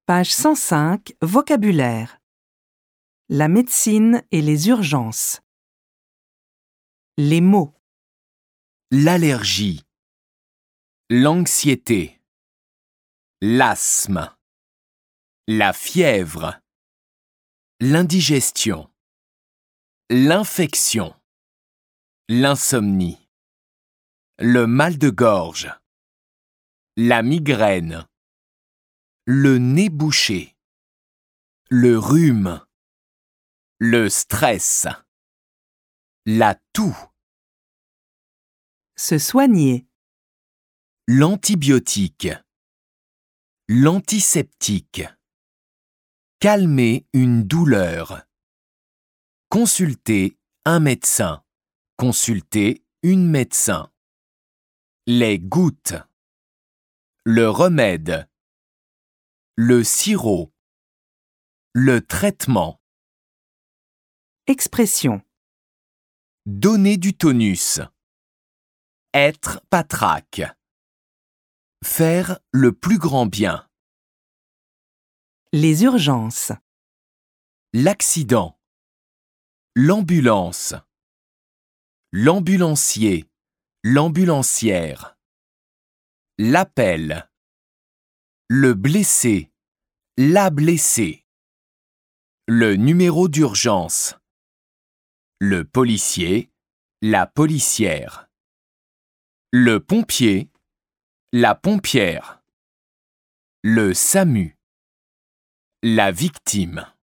Page 105, vocabulaire. La médecine et les urgences. Les mots. L'allergie, l'anxiété, l'asthme, la fièvre, l'indigestion, l'infection, l'insomnie, le mal de gorge, la migraine, le nez bouché, le rhume, le stress, la toux, Se soigner. l'antibiotique, l'antiseptique, calmer une douleur, consulter un médecin, consulter une médecin, les gouttes, le remède, le sirop, le traitement, Expression. donner du tonus, être patraque, faire le plus grand bien, Les urgences. l'accident, l'ambulance, l'ambulancier, l'ambulancière, l'appel, le blessé, la blessée, le numéro d'urgence, le policier, la policière, le pompier, la pompière, le SAMU, la victime.